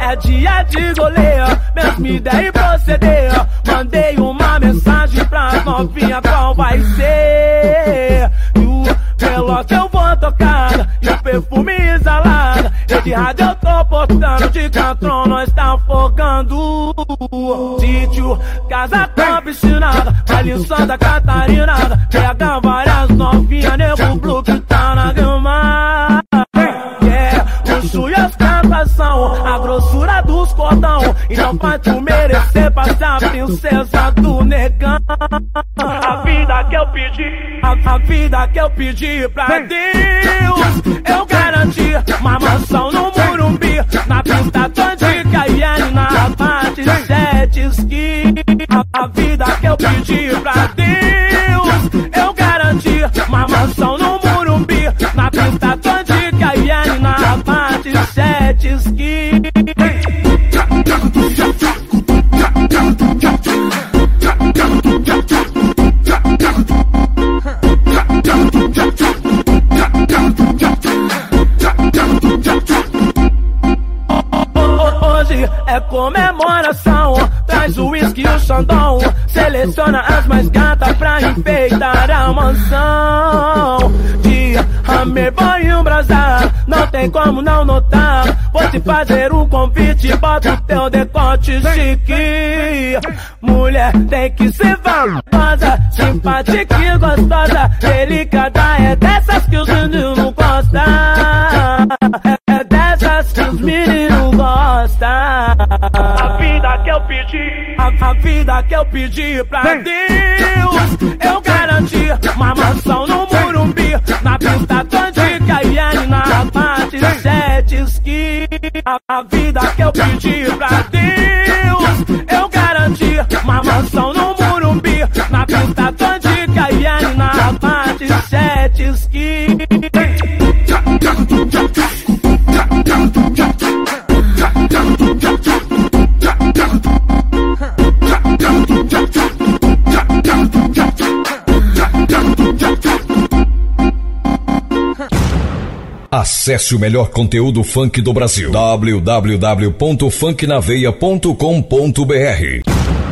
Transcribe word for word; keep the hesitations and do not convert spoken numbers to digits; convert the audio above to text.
é dia de goleiro, mesma ideia e proceder. Mandei uma mensagem pra novinha, qual vai ser? E o relógio eu vou tocar, e o perfume exalado. E de rádio eu tô portando, de Cantron nós tá afogando. Sítio, casa com piscinada, baile em Santa Catarina. Pega várias novinhas, nego blue que tá na grama. Yeah, luxo e ostentação, a grossura dos cordão. Então vai tu merecer pra ser a princesa do negão. A vida que eu pedi, a, a vida que eu pedi pra Deus, eu garanti uma mansão no Morumbi, na pista de Cayenne, na parte jet ski. A, a vida que eu pedi pra Deus, eu garanti uma mansão no Morumbi, na pista de Cayenne, na parte jet ski. Hoje é comemoração, traz o uísque e o xandão, seleciona as mais gatas pra enfeitar a mansão. Dia, Hammer, boy e um brasar, não tem como não notar. Vou te fazer um convite, bota o teu decote chique. Mulher tem que ser valorosa, simpática e gostosa, delicada, é dessas que os meninos gostam. É dessas que os meninos gostam. A vida que eu pedi, a, a vida que eu pedi pra Deus, eu garanti uma mansão no Morumbi, na pista de Cayenne, na parte jet ski. A, a vida que eu pedi pra Deus, eu garanti uma mansão no Morumbi, na pista de Cayenne, na parte jet ski. Acesse o melhor conteúdo funk do Brasil. w w w ponto funk na veia ponto com ponto b r